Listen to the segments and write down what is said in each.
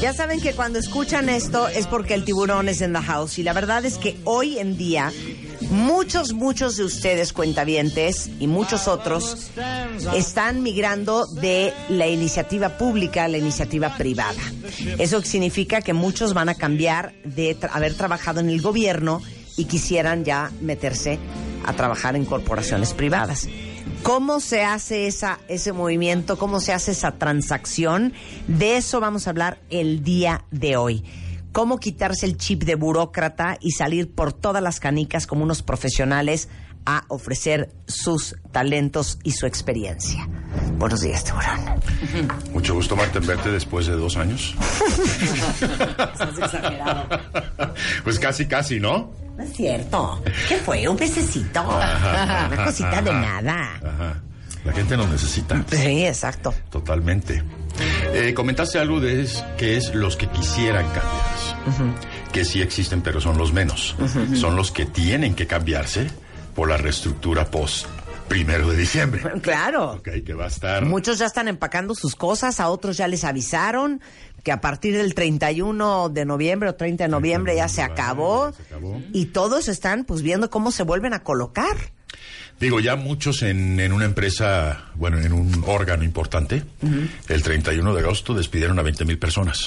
Ya saben que cuando escuchan esto es porque el tiburón es in the house. Y la verdad es que hoy en día muchos de ustedes, cuentavientes, y muchos otros están migrando de la iniciativa pública a la iniciativa privada. Eso significa que muchos van a cambiar de haber trabajado en el gobierno y quisieran ya meterse a trabajar en corporaciones privadas. ¿Cómo se hace ese movimiento? ¿Cómo se hace esa transacción? De eso vamos a hablar el día de hoy. Cómo quitarse el chip de burócrata y salir por todas las canicas como unos profesionales a ofrecer sus talentos y su experiencia. Buenos días, tiburón. Mucho gusto, Marta, en verte después de 2 años. Estás exagerado. Pues casi, ¿no? No es cierto. ¿Qué fue? ¿Un pececito? Una cosita de nada. Ajá. La gente nos necesita. Sí, exacto. Totalmente. Comentaste algo de que es los que quisieran cambiarse. Que sí existen, pero son los menos. Son los que tienen que cambiarse por la reestructura post 1 de diciembre. Claro. Okay, que va a estar... Muchos ya están empacando sus cosas, a otros ya les avisaron que a partir del 31 de noviembre o 30 de noviembre ya se acabó. Y todos están pues viendo cómo se vuelven a colocar. Digo, ya muchos en una empresa, bueno, en un órgano importante, el 31 de agosto despidieron a 20,000 personas.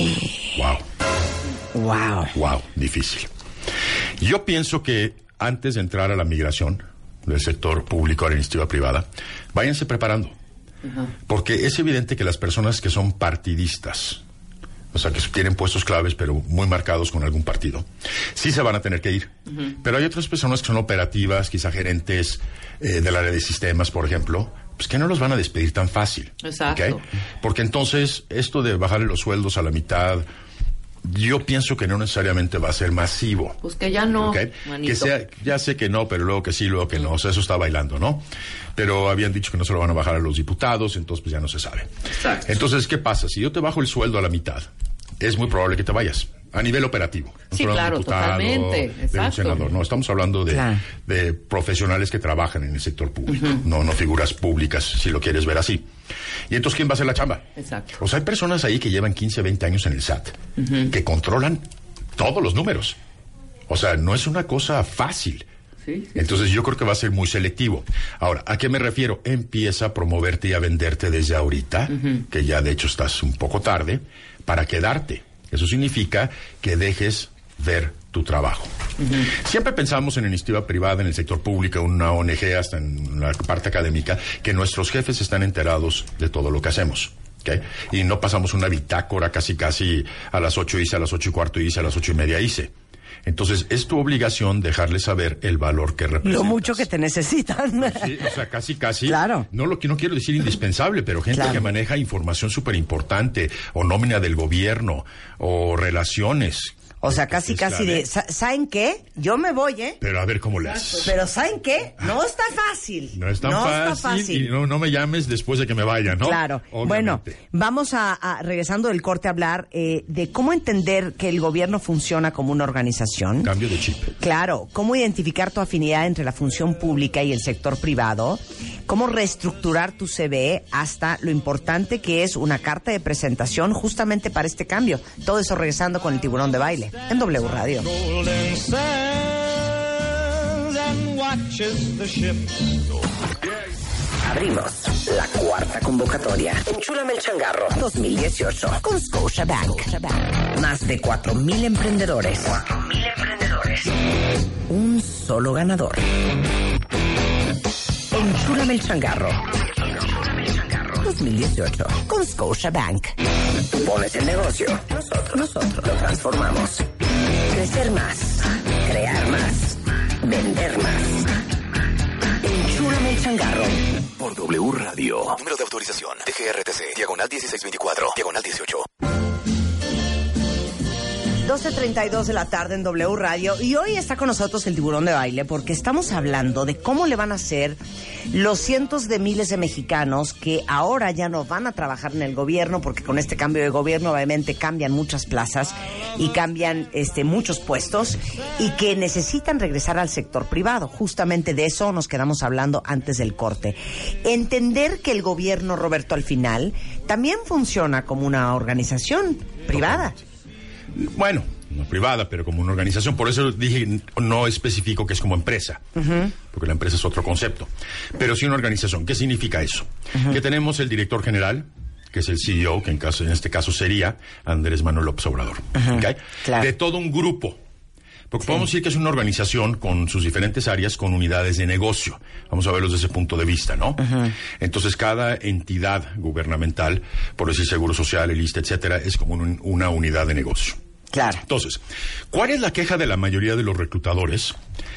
Wow, difícil. Yo pienso que antes de entrar a la migración del sector público a la iniciativa privada, váyanse preparando. Porque es evidente que las personas que son partidistas, o sea, que tienen puestos claves, pero muy marcados con algún partido, sí se van a tener que ir. Pero hay otras personas que son operativas, quizá gerentes del área de sistemas, por ejemplo, pues que no los van a despedir tan fácil. Exacto. ¿Okay? Porque entonces, esto de bajarle los sueldos a la mitad, yo pienso que no necesariamente va a ser masivo. Pues que ya no, ¿okay? manito. Que sea, ya sé que no, pero luego que sí, luego que no. O sea, eso está bailando, ¿no? Pero habían dicho que no se lo van a bajar a los diputados, entonces pues ya no se sabe. Exacto. Entonces, ¿qué pasa? Si yo te bajo el sueldo a la mitad, es muy probable que te vayas. A nivel operativo. No Sí, estoy hablando claro, de un diputado, totalmente. de Exacto. un senador. No, estamos hablando de, Claro. de profesionales que trabajan en el sector público. No figuras públicas, si lo quieres ver así. Y entonces, ¿quién va a hacer la chamba? Exacto. O sea, hay personas ahí que llevan 15, 20 años en el SAT, que controlan todos los números. O sea, no es una cosa fácil. Sí. Entonces yo creo que va a ser muy selectivo. Ahora, ¿a qué me refiero? Empieza a promoverte y a venderte desde ahorita, que ya de hecho estás un poco tarde, para quedarte. Eso significa que dejes ver tu trabajo. Siempre pensamos en iniciativa privada, en el sector público, en una ONG, hasta en la parte académica, que nuestros jefes están enterados de todo lo que hacemos. ¿Okay? Y no pasamos una bitácora casi a las 8 hice, a las 8:15 hice, a las 8:30 hice. Entonces, es tu obligación dejarles saber el valor que representas. Lo mucho que te necesitan. Sí, o sea, casi. Claro. No quiero decir indispensable, pero gente Claro. que maneja información súper importante, o nómina del gobierno, o relaciones. O sea, casi de... ¿Saben qué? Yo me voy, ¿eh? Pero a ver cómo le haces. Pero ¿saben qué? No está fácil. No es tan está fácil. Y no me llames después de que me vaya, ¿no? Claro. Obviamente. Bueno, vamos a regresando del corte, a hablar de cómo entender que el gobierno funciona como una organización. Cambio de chip. Claro, cómo identificar tu afinidad entre la función pública y el sector privado, cómo reestructurar tu CV, hasta lo importante que es una carta de presentación justamente para este cambio. Todo eso regresando con el tiburón de baile en W Radio. Golden sands and watches the ships go. Abrimos la cuarta convocatoria. Enchúlame el changarro 2018 con Scotiabank. Más de 4,000 emprendedores. Un solo ganador. Enchúlame el changarro 2018 con Scotiabank. Tú pones el negocio, nosotros lo transformamos. Crecer más, crear más, vender más. Enchúlame el changarro. Por W Radio. Número de autorización. TGRTC. Diagonal 1624. Diagonal 18. 12:32 de la tarde en W Radio, y hoy está con nosotros el Tiburón de Baile porque estamos hablando de cómo le van a hacer los cientos de miles de mexicanos que ahora ya no van a trabajar en el gobierno, porque con este cambio de gobierno obviamente cambian muchas plazas y cambian muchos puestos, y que necesitan regresar al sector privado. Justamente de eso nos quedamos hablando antes del corte. Entender que el gobierno, Roberto, al final también funciona como una organización privada. Bueno, no privada, pero como una organización. Por eso dije, no especifico que es como empresa, porque la empresa es otro concepto. Pero sí una organización. ¿Qué significa eso? Que tenemos el director general, que es el CEO, que en este caso sería Andrés Manuel López Obrador. ¿Okay? Claro. De todo un grupo. Porque podemos decir que es una organización con sus diferentes áreas, con unidades de negocio. Vamos a verlos desde ese punto de vista, ¿no? Entonces, cada entidad gubernamental, por decir Seguro Social, el ISSSTE, etcétera, es como una unidad de negocio. Claro. Entonces, ¿cuál es la queja de la mayoría de los reclutadores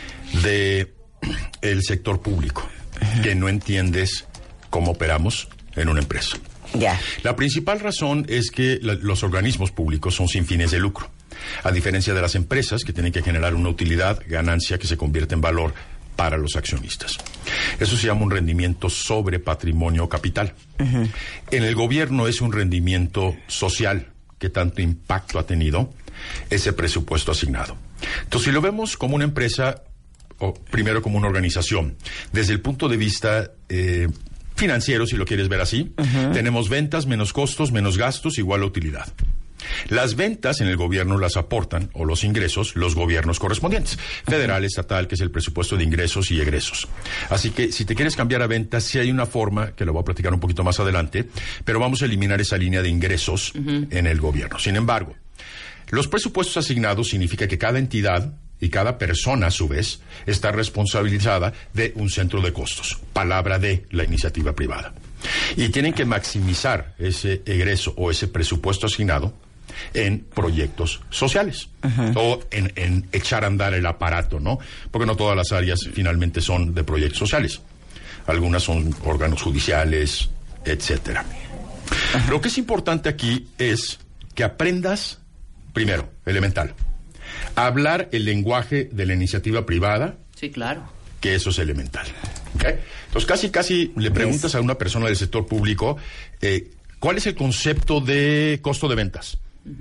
de el sector público? Que no entiendes cómo operamos en una empresa. Ya. La principal razón es que los organismos públicos son sin fines de lucro. A diferencia de las empresas, que tienen que generar una utilidad, ganancia que se convierte en valor para los accionistas. Eso se llama un rendimiento sobre patrimonio capital. En el gobierno es un rendimiento social. ¿Qué tanto impacto ha tenido ese presupuesto asignado? Entonces, si lo vemos como una empresa, o primero como una organización, desde el punto de vista financiero, si lo quieres ver así, tenemos ventas menos costos, menos gastos, igual a utilidad. Las ventas en el gobierno las aportan, o los ingresos, los gobiernos correspondientes. Federal, estatal, que es el presupuesto de ingresos y egresos. Así que, si te quieres cambiar a ventas, sí hay una forma, que lo voy a platicar un poquito más adelante, pero vamos a eliminar esa línea de ingresos en el gobierno. Sin embargo, los presupuestos asignados significa que cada entidad y cada persona, a su vez, está responsabilizada de un centro de costos. Palabra de la iniciativa privada. Y tienen que maximizar ese egreso o ese presupuesto asignado en proyectos sociales o en echar a andar el aparato, ¿no? Porque no todas las áreas finalmente son de proyectos sociales. Algunas son órganos judiciales, etcétera. Lo que es importante aquí es que aprendas, primero, elemental, a hablar el lenguaje de la iniciativa privada. Sí, claro. Que eso es elemental. ¿Okay? Entonces, casi le preguntas a una persona del sector público, ¿cuál es el concepto de costo de ventas?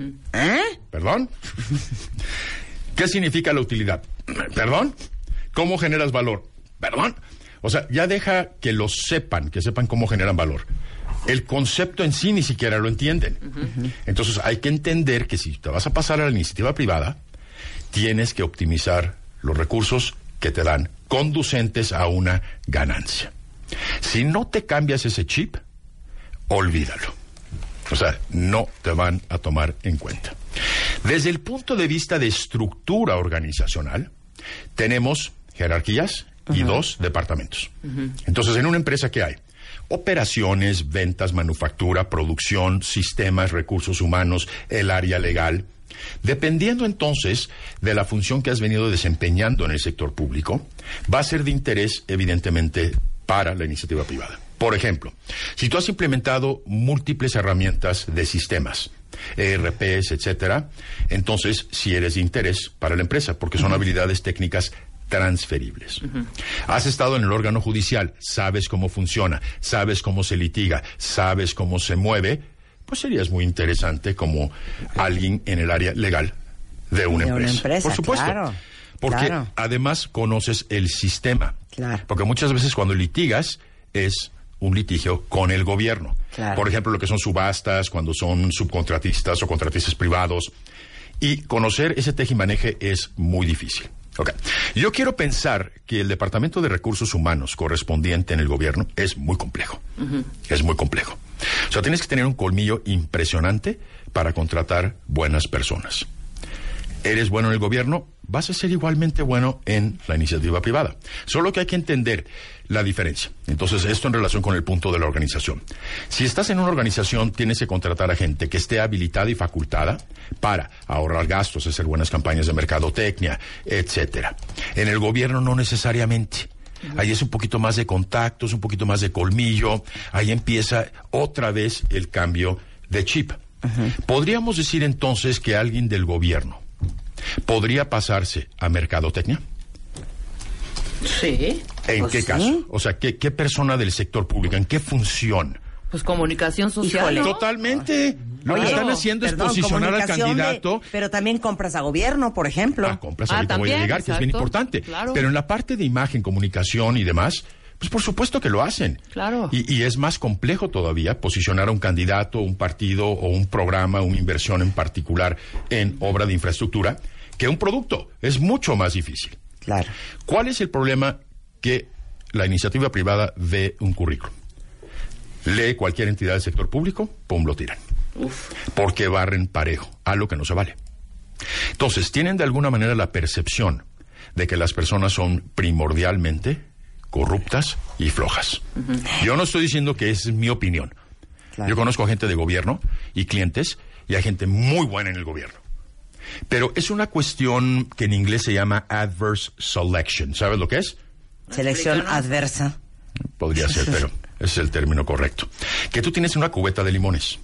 ¿Perdón? ¿Qué significa la utilidad? ¿Perdón? ¿Cómo generas valor? ¿Perdón? O sea, ya deja que lo sepan, que sepan cómo generan valor. El concepto en sí ni siquiera lo entienden. Entonces, hay que entender que si te vas a pasar a la iniciativa privada, tienes que optimizar los recursos que te dan, conducentes a una ganancia. Si no te cambias ese chip, olvídalo. O sea, no te van a tomar en cuenta. Desde el punto de vista de estructura organizacional, tenemos jerarquías y dos departamentos. Entonces, en una empresa, ¿qué hay? Operaciones, ventas, manufactura, producción, sistemas, recursos humanos, el área legal. Dependiendo entonces de la función que has venido desempeñando en el sector público, va a ser de interés, evidentemente, para la iniciativa privada. Por ejemplo, si tú has implementado múltiples herramientas de sistemas, ERPs, etcétera, entonces sí eres de interés para la empresa, porque son habilidades técnicas transferibles. Has estado en el órgano judicial, sabes cómo funciona, sabes cómo se litiga, sabes cómo se mueve, pues serías muy interesante como alguien en el área legal de una empresa. Por supuesto. Claro, porque además conoces el sistema. Claro. Porque muchas veces cuando litigas es un litigio con el gobierno. Claro. Por ejemplo, lo que son subastas, cuando son subcontratistas o contratistas privados. Y conocer ese tejimaneje es muy difícil. Okay. Yo quiero pensar que el Departamento de Recursos Humanos correspondiente en el gobierno es muy complejo. Es muy complejo. O sea, tienes que tener un colmillo impresionante para contratar buenas personas. ¿Eres bueno en el gobierno? Vas a ser igualmente bueno en la iniciativa privada. Solo que hay que entender la diferencia. Entonces, esto en relación con el punto de la organización. Si estás en una organización, tienes que contratar a gente que esté habilitada y facultada para ahorrar gastos, hacer buenas campañas de mercadotecnia, etcétera. En el gobierno no necesariamente. Ahí es un poquito más de contactos, un poquito más de colmillo. Ahí empieza otra vez el cambio de chip. Podríamos decir entonces que alguien del gobierno ¿Podría pasarse a mercadotecnia? Sí. ¿En Pues qué sí. caso? O sea, ¿qué persona del sector público? ¿En qué función? Pues comunicación social. Híjole. ¿no? Totalmente. Lo que Oye, están haciendo perdón, es posicionar al comunicación candidato. pero también compras a gobierno, por ejemplo. Compras, Ah, ahorita voy a también, llegar, que es bien exacto, importante. claro. Pero en la parte de imagen, comunicación y demás, pues por supuesto que lo hacen. Claro. Y es más complejo todavía posicionar a un candidato, un partido o un programa, una inversión en particular en obra de infraestructura que un producto. Es mucho más difícil. Claro. ¿Cuál es el problema que la iniciativa privada ve un currículum? Lee cualquier entidad del sector público, pum, lo tiran. Porque barren parejo, algo que no se vale. Entonces, tienen de alguna manera la percepción de que las personas son primordialmente corruptas y flojas. Yo no estoy diciendo que es mi opinión. Claro. Yo conozco a gente de gobierno y clientes, y hay gente muy buena en el gobierno. Pero es una cuestión que en inglés se llama adverse selection. ¿Sabes lo que es? Selección adversa. Podría ser, pero ese es el término correcto. Que tú tienes una cubeta de limones.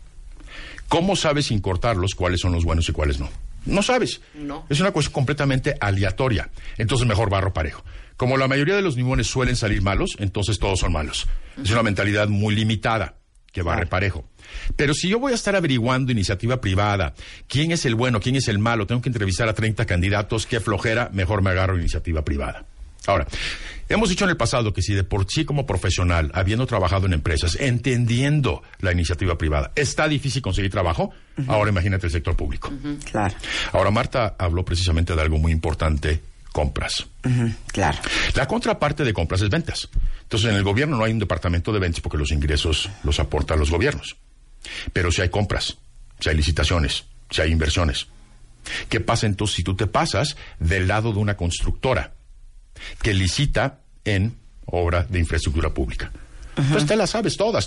¿Cómo sabes sin cortarlos cuáles son los buenos y cuáles no? No sabes. No. Es una cuestión completamente aleatoria. Entonces mejor barro parejo. Como la mayoría de los limones suelen salir malos, entonces todos son malos. Es una mentalidad muy limitada que barre parejo. Pero si yo voy a estar averiguando iniciativa privada, quién es el bueno, quién es el malo, tengo que entrevistar a 30 candidatos, qué flojera, mejor me agarro iniciativa privada. Ahora, hemos dicho en el pasado que si de por sí como profesional, habiendo trabajado en empresas, entendiendo la iniciativa privada, está difícil conseguir trabajo, ahora imagínate el sector público. Claro. Ahora, Marta habló precisamente de algo muy importante, compras. Claro. La contraparte de compras es ventas. Entonces, en el gobierno no hay un departamento de ventas porque los ingresos los aportan los gobiernos. Pero si hay compras, si hay licitaciones, si hay inversiones. ¿Qué pasa entonces si tú te pasas del lado de una constructora que licita en obra de infraestructura pública? Pues te las sabes todas.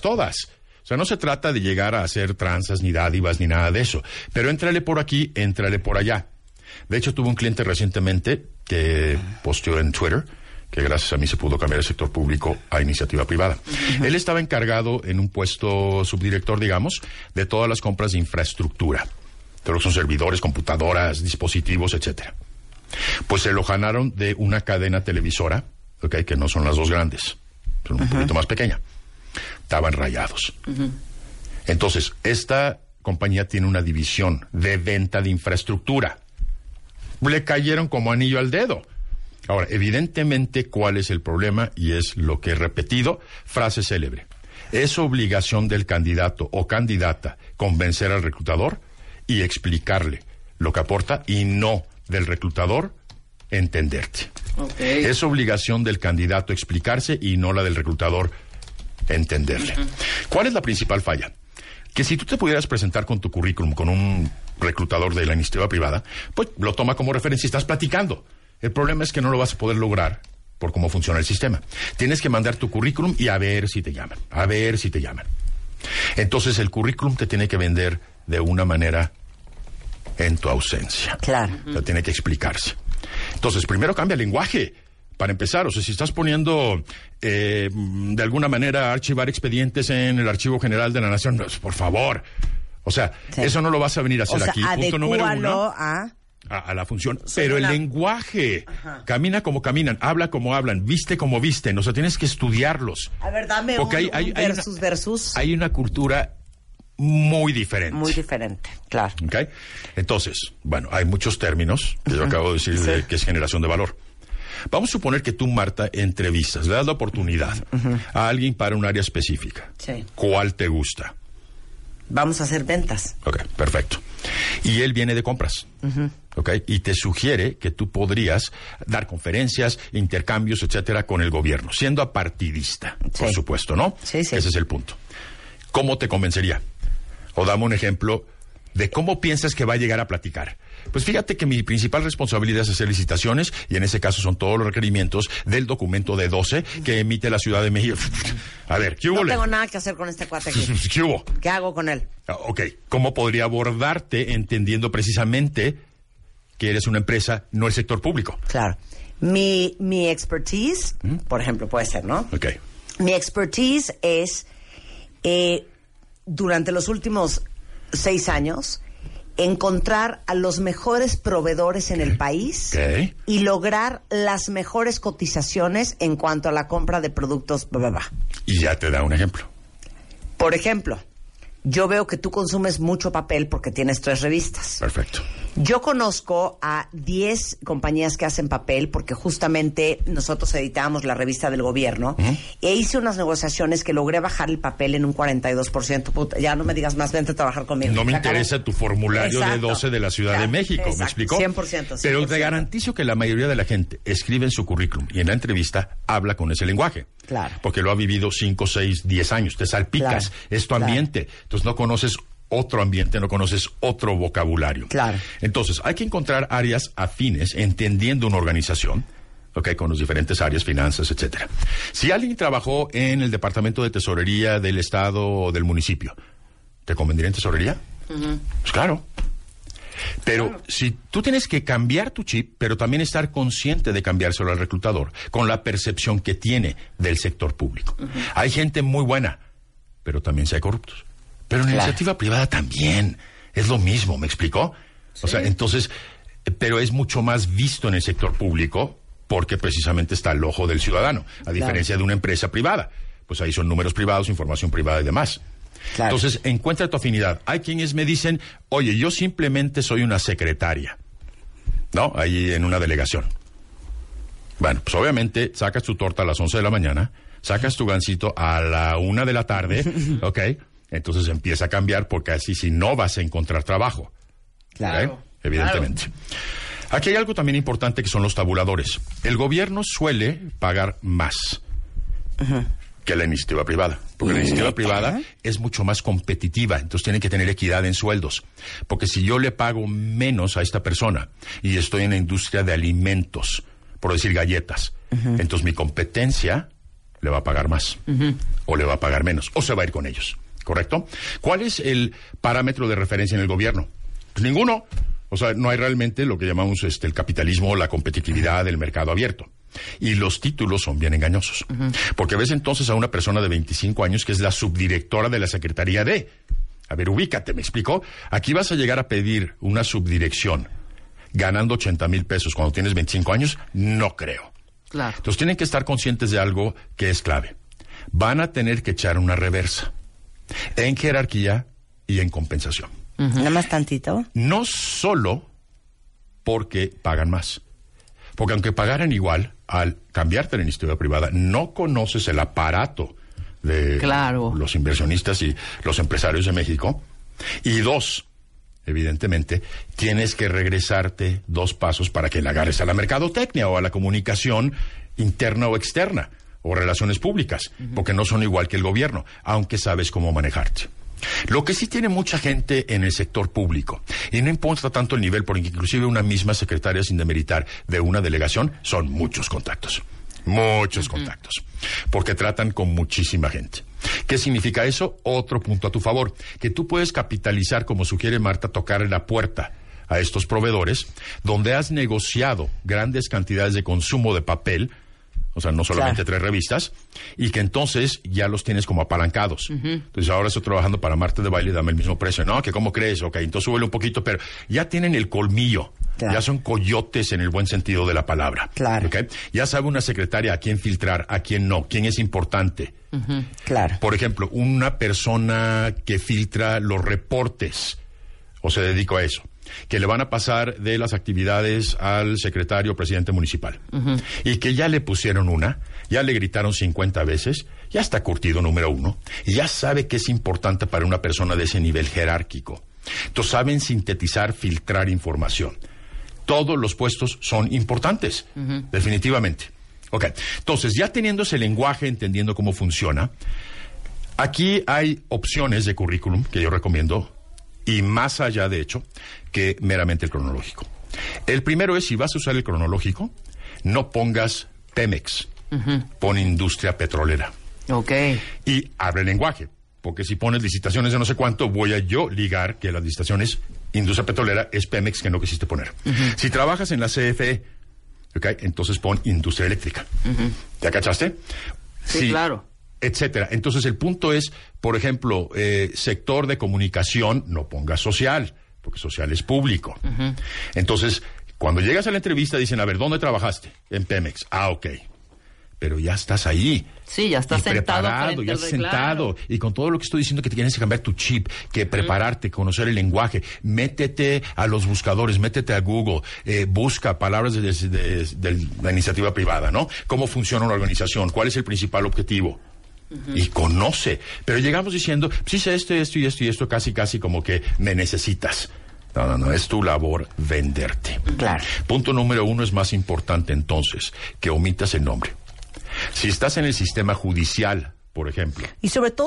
O sea, no se trata de llegar a hacer tranzas, ni dádivas, ni nada de eso. Pero éntrale por aquí, éntrale por allá. De hecho, tuve un cliente recientemente que posteó en Twitter que gracias a mí se pudo cambiar el sector público a iniciativa privada. Él estaba encargado en un puesto subdirector, digamos, de todas las compras de infraestructura. Todo lo que son servidores, computadoras, dispositivos, etcétera. Pues se lo ganaron de una cadena televisora, ¿okay? Que no son las dos grandes, son un poquito más pequeña. Estaban rayados. Entonces, esta compañía tiene una división de venta de infraestructura. Le cayeron como anillo al dedo. Ahora, evidentemente, ¿cuál es el problema? Y es lo que he repetido, frase célebre. Es obligación del candidato o candidata convencer al reclutador y explicarle lo que aporta, y no del reclutador entenderte. Okay. Es obligación del candidato explicarse y no la del reclutador entenderle. ¿Cuál es la principal falla? Que si tú te pudieras presentar con tu currículum con un reclutador de la iniciativa privada, pues lo toma como referencia y estás platicando. El problema es que no lo vas a poder lograr por cómo funciona el sistema. Tienes que mandar tu currículum y a ver si te llaman. Entonces el currículum te tiene que vender de una manera en tu ausencia. Claro. O sea, tiene que explicarse. Entonces, primero cambia el lenguaje. Para empezar, o sea, si estás poniendo de alguna manera archivar expedientes en el Archivo General de la Nación, pues, por favor. O sea, sí. Eso no lo vas a venir a hacer O sea, aquí. Punto número uno. A la función. Pero el lenguaje, camina como caminan, habla como hablan, viste como visten. O sea, tienes que estudiarlos. A ver, dame porque un versus. Hay una cultura muy diferente. Muy diferente, claro. ¿Okay? Entonces, bueno, hay muchos términos que yo acabo de decir de que es generación de valor. Vamos a suponer que tú, Marta, entrevistas, le das la oportunidad a alguien para un área específica. Sí. ¿Cuál te gusta? Vamos a hacer ventas. Ok, perfecto. Y él viene de compras. Ok, y te sugiere que tú podrías dar conferencias, intercambios, etcétera, con el gobierno, siendo apartidista, por supuesto, ¿no? Sí. Ese es el punto. ¿Cómo te convencería? O dame un ejemplo de cómo piensas que va a llegar a platicar. Pues fíjate que mi principal responsabilidad es hacer licitaciones, y en ese caso son todos los requerimientos del documento de 12 que emite la Ciudad de México. A ver, ¿qué hubo? No tengo nada que hacer con este cuate aquí. ¿Qué hubo? ¿Qué hago con él? Ok, ¿cómo podría abordarte entendiendo precisamente que eres una empresa, no el sector público? Claro. Mi expertise, por ejemplo, puede ser, ¿no? Ok. Mi expertise es, durante los últimos 6 años, encontrar a los mejores proveedores en el país y lograr las mejores cotizaciones en cuanto a la compra de productos. Y ya te da un ejemplo. Por ejemplo, yo veo que tú consumes mucho papel porque tienes 3 revistas. Perfecto. Yo conozco a 10 compañías que hacen papel porque justamente nosotros editábamos la revista del gobierno e hice unas negociaciones que logré bajar el papel en un 42%. Puta, ya no me digas más, vente a trabajar conmigo. No me interesa tu formulario de 12 de la Ciudad de México, exacto, ¿me explicó? 100%. Pero te garantizo que la mayoría de la gente escribe en su currículum y en la entrevista habla con ese lenguaje. Claro. Porque lo ha vivido 5, 6, 10 años. Te salpicas, es tu ambiente. Entonces no conoces otro ambiente, no conoces otro vocabulario. Claro. Entonces, hay que encontrar áreas afines, entendiendo una organización, con los diferentes áreas, finanzas, etcétera. Si alguien trabajó en el departamento de tesorería del estado o del municipio, ¿te convendría en tesorería? Pues claro. Pero si tú tienes que cambiar tu chip, pero también estar consciente de cambiárselo al reclutador, con la percepción que tiene del sector público. Hay gente muy buena, pero también sí hay corruptos. Pero en la iniciativa privada también es lo mismo, ¿me explicó? Sí. O sea, entonces, pero es mucho más visto en el sector público porque precisamente está el ojo del ciudadano, a diferencia de una empresa privada. Pues ahí son números privados, información privada y demás. Claro. Entonces, encuentra tu afinidad. Hay quienes me dicen, oye, yo simplemente soy una secretaria, ¿no? Ahí en una delegación. Bueno, pues obviamente sacas tu torta a las 11 de la mañana, sacas tu gansito a la 1 de la tarde, ¿ok? Entonces empieza a cambiar porque así si no vas a encontrar trabajo. Claro. Evidentemente. Claro. Aquí hay algo también importante que son los tabuladores. El gobierno suele pagar más que la iniciativa privada. Porque la iniciativa privada es mucho más competitiva. Entonces tienen que tener equidad en sueldos. Porque si yo le pago menos a esta persona y estoy en la industria de alimentos, por decir galletas, entonces mi competencia le va a pagar más. O le va a pagar menos. O se va a ir con ellos. ¿Correcto? ¿Cuál es el parámetro de referencia en el gobierno? Pues ninguno. O sea, no hay realmente lo que llamamos el capitalismo, la competitividad del mercado abierto. Y los títulos son bien engañosos. Porque ves entonces a una persona de 25 años que es la subdirectora de la Secretaría de... A ver, ubícate, ¿me explico? Aquí vas a llegar a pedir una subdirección ganando 80,000 pesos cuando tienes 25 años. No creo. Claro. Entonces tienen que estar conscientes de algo que es clave. Van a tener que echar una reversa. En jerarquía y en compensación. Nada más tantito. No solo porque pagan más. Porque aunque pagaran igual, al cambiarte a la iniciativa privada, no conoces el aparato de los inversionistas y los empresarios de México. Y 2, evidentemente, tienes que regresarte 2 pasos para que le agarres a la mercadotecnia o a la comunicación interna o externa. O relaciones públicas, porque no son igual que el gobierno, aunque sabes cómo manejarte. Lo que sí tiene mucha gente en el sector público, y no importa tanto el nivel, porque inclusive una misma secretaria, sin demeritar, de una delegación, son muchos contactos. Muchos contactos. Porque tratan con muchísima gente. ¿Qué significa eso? Otro punto a tu favor. Que tú puedes capitalizar, como sugiere Marta, tocar en la puerta a estos proveedores, donde has negociado grandes cantidades de consumo de papel, o sea, no solamente 3 revistas, y que entonces ya los tienes como apalancados. Entonces, ahora estoy trabajando para Marta de Baile, dame el mismo precio. No, que ¿cómo crees? Ok, entonces súbele un poquito, pero ya tienen el colmillo. Ya son coyotes en el buen sentido de la palabra. ¿Okay? Ya sabe una secretaria a quién filtrar, a quién no, quién es importante. Por ejemplo, una persona que filtra los reportes, o se dedica a eso, que le van a pasar de las actividades al secretario presidente municipal. Y que ya le pusieron ya le gritaron 50 veces, ya está curtido número 1, y ya sabe que es importante para una persona de ese nivel jerárquico. Entonces saben sintetizar, filtrar información. Todos los puestos son importantes, definitivamente. Ok, entonces ya teniendo ese lenguaje, entendiendo cómo funciona, aquí hay opciones de currículum que yo recomiendo, y más allá, de hecho, que meramente el cronológico. El primero es, si vas a usar el cronológico, no pongas Pemex, pon industria petrolera. Ok. Y abre el lenguaje, porque si pones licitaciones de no sé cuánto, voy a yo ligar que las licitaciones industria petrolera es Pemex, que no quisiste poner. Si trabajas en la CFE, entonces pon industria eléctrica. ¿Ya cachaste? Sí, claro. Etcétera. Entonces el punto es, por ejemplo, sector de comunicación, no pongas social, porque social es público. Entonces, cuando llegas a la entrevista dicen, a ver, ¿dónde trabajaste? En Pemex. Ah, ok. Pero ya estás ahí. Sí, ya estás sentado. Ya estás sentado. Y con todo lo que estoy diciendo, que te tienes que cambiar tu chip, que prepararte, conocer el lenguaje. Métete a los buscadores, métete a Google, busca palabras de la iniciativa privada, ¿no? ¿Cómo funciona una organización? ¿Cuál es el principal objetivo? Y conoce. Pero llegamos diciendo, sí sé esto y esto, casi como que me necesitas. No, es tu labor venderte. Claro. Punto número 1 es más importante entonces, que omitas el nombre. Si estás en el sistema judicial, por ejemplo. Y sobre todo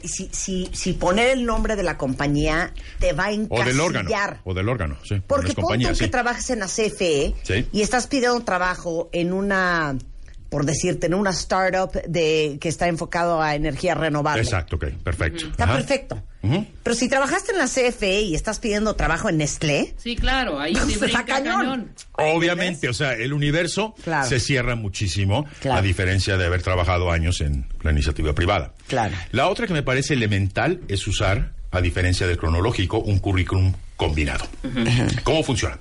si poner el nombre de la compañía te va a encasillar. O del órgano, sí. Porque pon tú que trabajes en la CFE y estás pidiendo trabajo en una, por decirte, en una startup que está enfocado a energía renovable. Exacto, ok, perfecto. Está perfecto. Pero si trabajaste en la CFE y estás pidiendo trabajo en Nestlé... Sí, claro, ahí sí brinca cañón. Obviamente, o sea, el universo se cierra muchísimo, a diferencia de haber trabajado años en la iniciativa privada. Claro. La otra que me parece elemental es usar, a diferencia del cronológico, un currículum combinado. ¿Cómo funciona?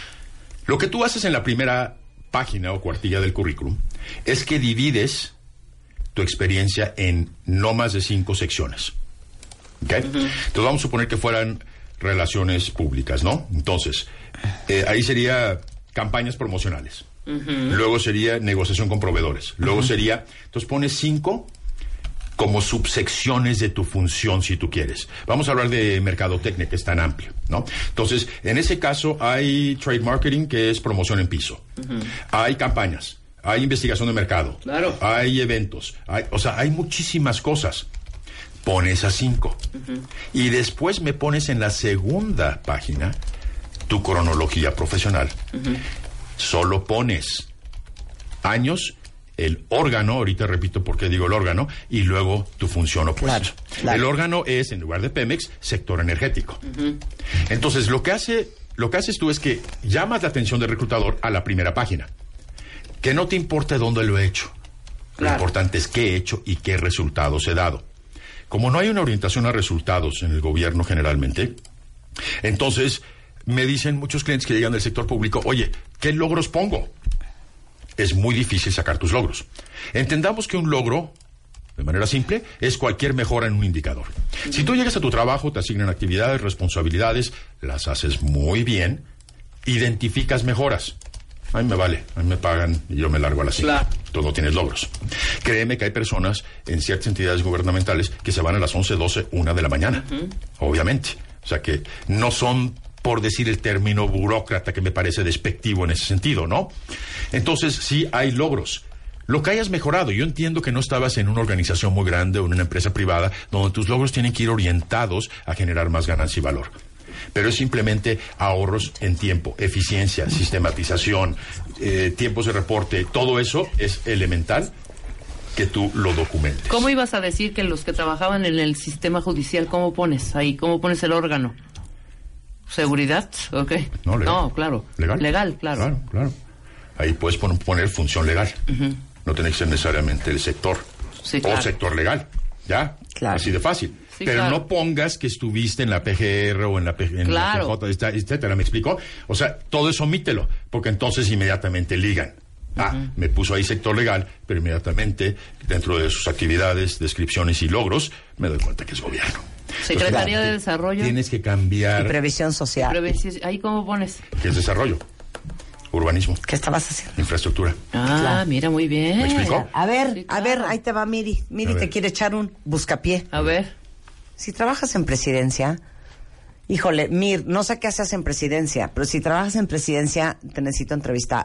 Lo que tú haces en la primera página o cuartilla del currículum es que divides tu experiencia en no más de 5 secciones. ¿Ok? Entonces vamos a suponer que fueran relaciones públicas, ¿no? Entonces, ahí sería campañas promocionales. Luego sería negociación con proveedores. Luego sería, entonces pones 5 como subsecciones de tu función, si tú quieres. Vamos a hablar de mercadotecnia, que es tan amplio, ¿no? Entonces, en ese caso hay trade marketing, que es promoción en piso. Hay campañas, hay investigación de mercado. Claro. Hay eventos, hay muchísimas cosas. Pones a 5. Y después me pones en la segunda página tu cronología profesional. Solo pones años, el órgano, ahorita repito por qué digo el órgano, y luego tu función opuesta. Claro. El órgano es, en lugar de Pemex, sector energético. Entonces, lo que haces tú es que llamas la atención del reclutador a la primera página. Que no te importe dónde lo he hecho. Lo importante es qué he hecho y qué resultados he dado. Como no hay una orientación a resultados en el gobierno generalmente, entonces me dicen muchos clientes que llegan del sector público, oye, ¿qué logros pongo? Es muy difícil sacar tus logros. Entendamos que un logro, de manera simple, es cualquier mejora en un indicador. Si tú llegas a tu trabajo, te asignan actividades, responsabilidades, las haces muy bien, identificas mejoras. A mí me vale, a mí me pagan y yo me largo a las 5. Claro. Tú no tienes logros. Créeme que hay personas en ciertas entidades gubernamentales que se van a las 11, 12, 1 de la mañana. Obviamente. O sea que no son, por decir el término burócrata, que me parece despectivo en ese sentido, ¿no? Entonces, sí hay logros. Lo que hayas mejorado, yo entiendo que no estabas en una organización muy grande o en una empresa privada donde tus logros tienen que ir orientados a generar más ganancia y valor. Pero es simplemente ahorros en tiempo, eficiencia, sistematización, tiempos de reporte, todo eso es elemental que tú lo documentes. ¿Cómo ibas a decir que los que trabajaban en el sistema judicial, cómo pones ahí? ¿Cómo pones el órgano? ¿Seguridad? ¿Ok? No, legal. No, claro. Legal, claro. Claro. Ahí puedes poner función legal. No tiene que ser necesariamente el sector. Sí, claro. O sector legal. ¿Ya? Claro. Así de fácil. Sí, pero claro, no pongas que estuviste en la PGR o en la PJ, etcétera, ¿me explicó? O sea, todo eso omítelo, porque entonces inmediatamente ligan. Me puso ahí sector legal, pero inmediatamente, dentro de sus actividades, descripciones y logros, me doy cuenta que es gobierno. Secretaría de Desarrollo. Tienes que cambiar. Y Previsión Social. ¿Ahí cómo pones? ¿Qué es desarrollo? Urbanismo. ¿Qué estabas haciendo? Infraestructura. Claro. Mira, muy bien. ¿Me explicó? A ver, ahí te va Miri. Miri te quiere echar un buscapié. A ver. Si trabajas en presidencia, híjole, Mir, no sé qué haces en presidencia, pero si trabajas en presidencia, te necesito entrevistar.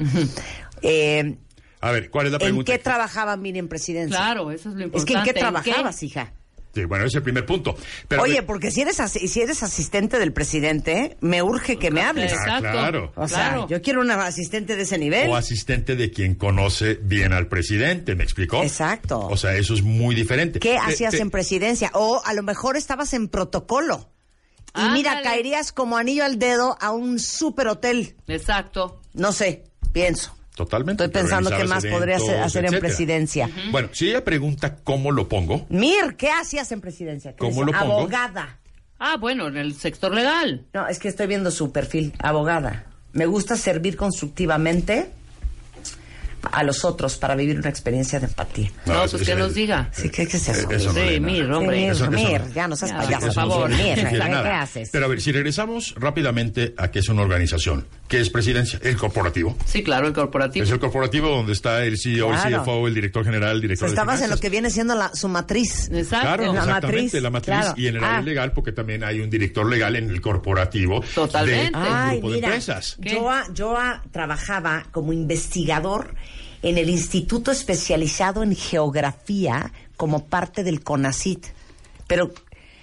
A ver, ¿cuál es la pregunta? ¿En qué trabajaba Mir en presidencia? Claro, eso es lo importante. Es que ¿en qué trabajabas, hija? Sí, bueno, ese es el primer punto. Pero oye, porque si eres asistente del presidente, me urge que me hables. Exacto. Claro. O sea, yo quiero una asistente de ese nivel. O asistente de quien conoce bien al presidente, ¿me explicó? Exacto. O sea, eso es muy diferente. ¿Qué hacías en presidencia? O a lo mejor estabas en protocolo. Y mira, caerías como anillo al dedo a un super hotel. Exacto. No sé, pienso. Totalmente. Estoy pensando qué más podría hacer en presidencia. Bueno, si ella pregunta cómo lo pongo. Mir, ¿qué hacías en presidencia? ¿Cómo lo pongo? Abogada. Ah, bueno, en el sector legal. No, es que estoy viendo su perfil, abogada. Me gusta servir constructivamente a los otros para vivir una experiencia de empatía. No, pues que nos diga. Sí, ¿qué es eso? Eso no Sí, lee nada. Mir, hombre. Sí, Eso- Mir, eso- ya no seas Ya, payaso, por favor. Mir, No quiere ¿qué nada. haces? Pero a ver, si regresamos rápidamente a qué es una organización, ¿qué es presidencia? El corporativo. Sí, claro, el corporativo. Es el corporativo donde está el CEO, Claro. el CFO, el director general, el director Pues estabas de en lo finanzas. que viene siendo su matriz. Exacto. Claro, En la exactamente, matriz, la matriz claro. y en el área legal, porque también hay un director legal en el corporativo Totalmente. de un Ay, grupo de mira, empresas. ¿Qué? yo trabajaba como investigador en el Instituto Especializado en Geografía como parte del CONACYT. Pero...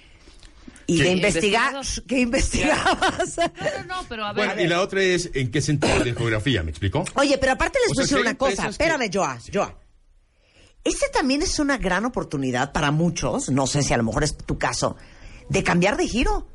Y ¿Qué? de investigar... ¿Investigador? ¿Qué investigabas? No, pero a ver. Bueno, y la otra es, ¿en qué sentido de geografía? ¿Me explicó? Oye, pero aparte les O voy a sea, decir que hay una cosa. empresas que- Espérame, Joa. Este también es una gran oportunidad para muchos, no sé si a lo mejor es tu caso, de cambiar de giro.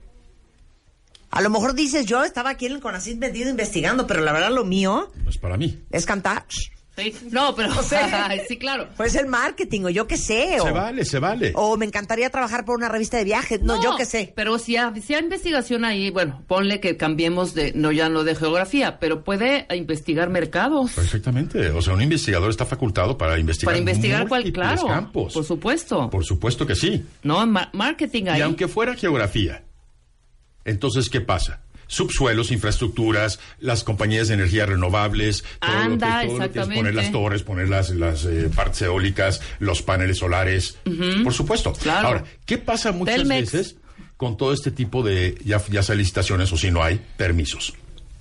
A lo mejor dices, yo estaba aquí en el CONACYT metido investigando, pero la verdad lo mío No es para mí. es cantar. Sí. No, pero. sea, sí, claro. Pues el marketing, o yo qué sé. Se vale. O me encantaría trabajar por una revista de viajes. No, yo qué sé. Pero si hay investigación ahí, bueno, ponle que cambiemos de, no ya no de geografía, pero puede investigar mercados. Perfectamente. O sea, un investigador está facultado para investigar Para investigar múltiples claro. campos. Por supuesto. Por supuesto que sí. No, marketing ahí. Y aunque fuera geografía, entonces, ¿qué pasa? Subsuelos, infraestructuras, las compañías de energías renovables, todo lo que es exactamente. poner las torres, poner las partes eólicas, los paneles solares, por supuesto. Claro. Ahora, ¿qué pasa muchas Telmex. veces con todo este tipo de, ya sea licitaciones o si no hay, permisos?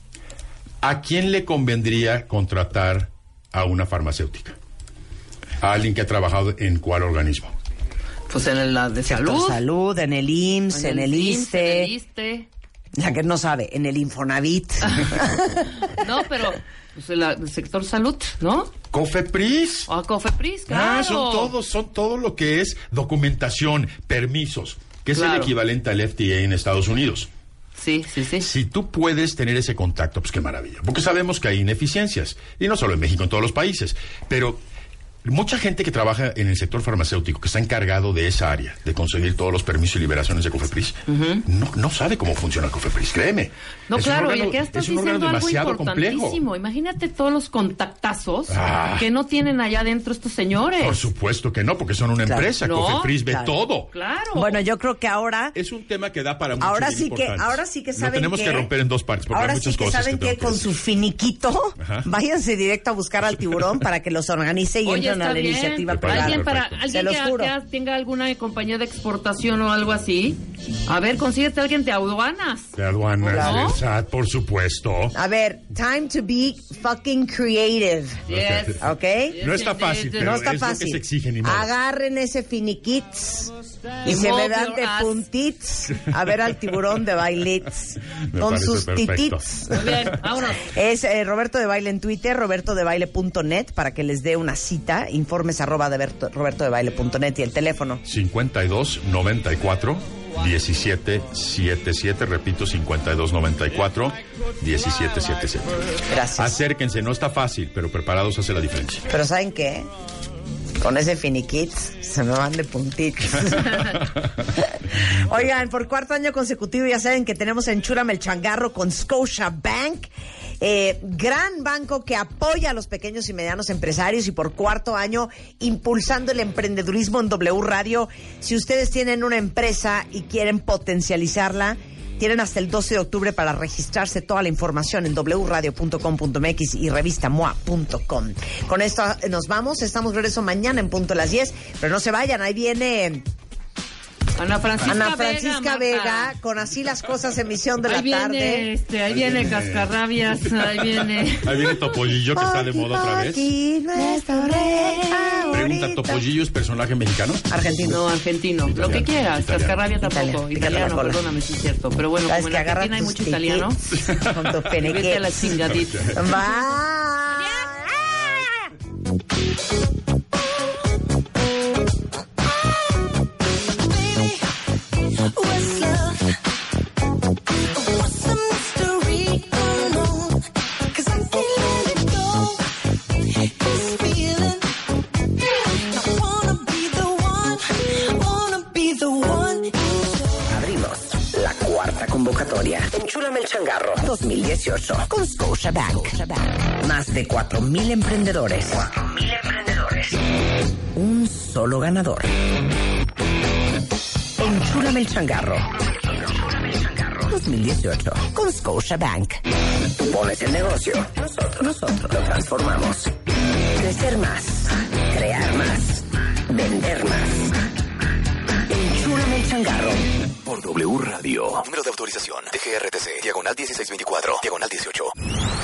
¿A quién le convendría contratar a una farmacéutica? ¿A alguien que ha trabajado en cuál organismo? Pues en la de Sector salud. salud, en el IMSS, en el IMSS, en el ISSSTE. ISSSTE. La que no sabe, en el Infonavit. No, pero pues el sector salud, ¿no? COFEPRIS. O COFEPRIS, claro. Son todo lo que es documentación, permisos, que es el Claro. equivalente al FDA en Estados Unidos. Sí. Si tú puedes tener ese contacto, pues qué maravilla. Porque sabemos que hay ineficiencias, y no solo en México, en todos los países. Pero mucha gente que trabaja en el sector farmacéutico, que está encargado de esa área, de conseguir todos los permisos y liberaciones de COFEPRIS, no sabe cómo funciona COFEPRIS, créeme. No, Es un claro, órgano- y acá estás es un órgano diciendo algo demasiado complejo. importantísimo. Imagínate todos los contactazos Ah. que no tienen allá adentro estos señores. Por supuesto que no, porque son una Claro. empresa. No, COFEPRIS ve claro. todo. Claro. Bueno, yo creo que ahora... Es un tema que da para mucho. Ahora sí que saben Lo tenemos que romper en dos partes, porque ahora hay muchas sí que cosas saben que que tengo con que su decir. finiquito Ajá. váyanse directo a buscar al tiburón para que los organice y Oye, entren a está la bien. iniciativa Me parece privada. perfecto. Se Alguien los juro. que tenga alguna compañía de exportación o algo así. A ver, consíguete a alguien de aduanas. De aduanas, ¿No? del SAT, por supuesto. A ver, time to be fucking creative. Yes. ¿Ok? No está fácil, pero No está es lo fácil. que se exige, ni modo. Agarren ese finiquits y Y se move me dan your de ass. puntits a ver al tiburón de bailits Me con parece sus perfecto. titits. Muy bien, vámonos. Es Roberto de Baile en Twitter, robertodebaile.net para que les dé una cita. Informes @ robertodebaile.net y el teléfono. 52 94 17 77, repito, 52 94 17 77. Gracias. Acérquense, no está fácil, pero preparados hace la diferencia. Pero ¿saben qué? Con ese finiquits se me van de puntitos. Oigan, por cuarto año consecutivo ya saben que tenemos Enchúrame el changarro con Scotiabank. Gran banco que apoya a los pequeños y medianos empresarios y por cuarto año impulsando el emprendedurismo en W Radio. Si ustedes tienen una empresa y quieren potencializarla, tienen hasta el 12 de octubre para registrarse. Toda la información en wradio.com.mx y revistamoa.com. Con esto nos vamos. Estamos de regreso mañana en punto a las 10. Pero no se vayan, ahí viene Ana Francisca, Vega, Marta. con Así las Cosas, emisión de Ahí la tarde. viene, ahí viene Cascarrabias, ahí viene. Ahí viene Topollillo, que está de moda otra vez. Aquí nuestro rey Pregunta, favorito. ¿Topollillo es personaje mexicano? Argentino. No, argentino. Italiano. Lo que quieras. Italiano. Cascarrabia tampoco. Italiano. Italiano, Cola. perdóname, sí es cierto. Pero bueno, Sabes como en que agarra Argentina hay tus mucho italiano. tickets con tus Vete a la penequets. chingadita. Bye. What's love? What's the mystery unknown? 'Cause I can't let it go. This feeling, I wanna be the one, wanna be the one. Abrimos convocatoria. Enchúlame el changarro 2018 con Scotiabank. Más de 4,000 emprendedores. Un solo ganador. Enchúlame el changarro 2018 con Scotiabank. Tú pones el negocio, nosotros lo transformamos. Crecer más, crear más, vender más. Enchúlame el changarro. Por W Radio. Número de autorización. DGRTC. Diagonal 1624. Diagonal 18.